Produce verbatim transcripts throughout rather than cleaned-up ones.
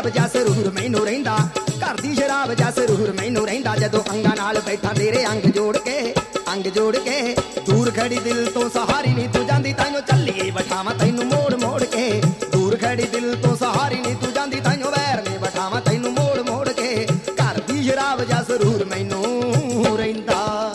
शराब जा सरूर मैनू रहिंदा, घर दी शराब जा सरूर मैनू रहिंदा। जदों अंगां नाल बैठा तेरे अंग जोड़ के, अंग जोड़ के दूर खड़ी दिल तो सहारी नी तू जांदी, ताइयों चलिए बठावां तैनू मोड़ मोड़ के। दूर खड़ी दिल तो सहारी नी तू जांदी, ताइयों वैर ने बठावां तैनू मोड़ मोड़ के। घर दी शराब जा सरूर मैनू रहिंदा।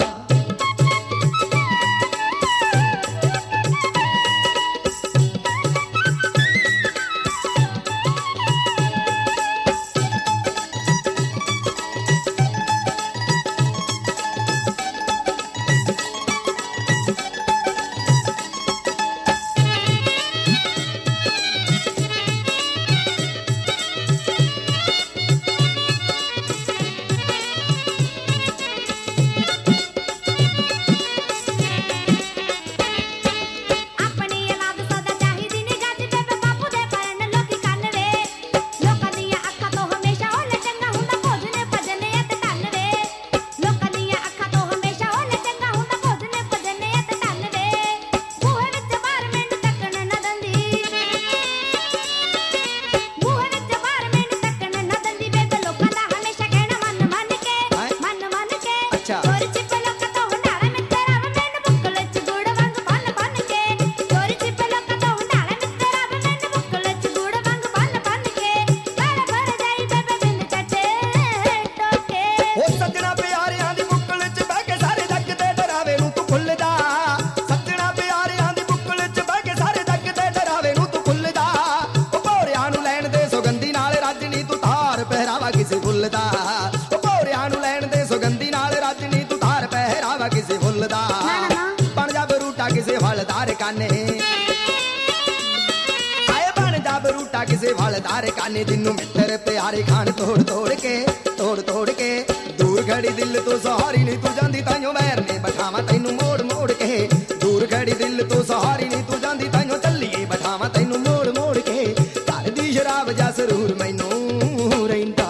किसे फलदार काने जिन्नू मित्र प्यारे खान तोड़ तोड़ के, तोड़ तोड़ के। दूर खड़ी दिल तो सहारी नी तू जांदी, ताइयों वैर ने बठावां तैनू मोड़ मोड़ के। दूर खड़ी दिल तो सहारी नी तू जांदी, ताइयों चलिए बठावां तैनू मोड़ मोड़ के। घर दी शराब जा सरूर मैनू रहिंदा।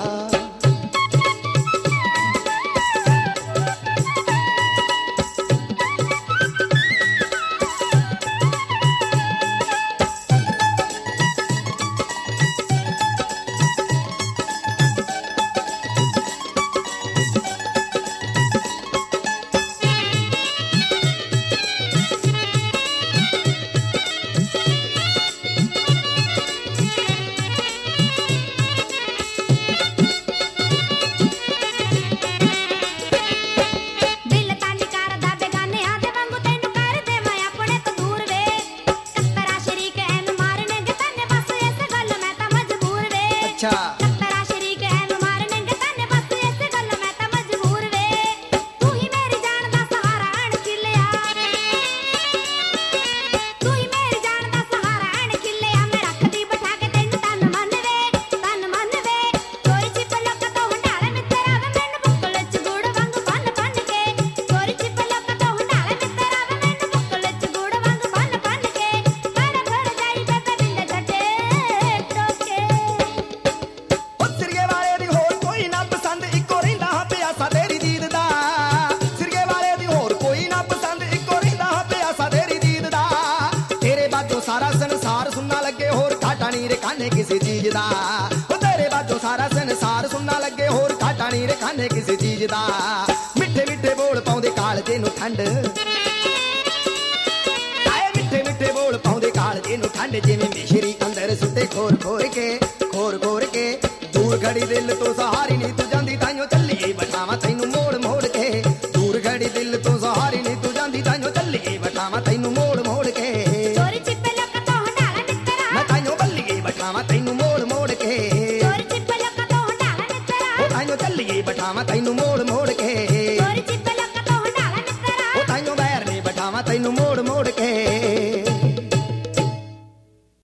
किसी चीज दा तेरे बाजों सारा संसार सुनना लगे, होर घाटा नहीं रखाने किसी चीज दा। मिठे मिठे बोल पाउंदे कालजे नू ठंड, आए मिठे मिठे बोल पाउंदे कालजे नू ठंड। जिवें मिश्री अंदर सुते खोर खोर के, खोर खोर के। दूर खड़ी दिल तो सहारी नी तू जांदी, ताइयों चलिए बठावां तैनू मोड़ मोड़ के। दूर खड़ी दिल तो सहारी नी तू जांदी, ताइयों चलिए बठावां तैनू मोड़ मोड़ के। चोरी छिपे लोकां तो हंडाला मित्तरा, मैं ताइयों बल्लिए बठावां तैनू मोड़ मोड़ के। चोरी छिपे लोकां तो हंडाला मित्तरा, ओ ताइयों चलिए बठावां तैनू मोड़ मोड़ के। चोरी छिपे लोकां तो हंडाला मित्तरा, ओ ताइयों वैर ने बठावां तैनू मोड़ मोड़ के।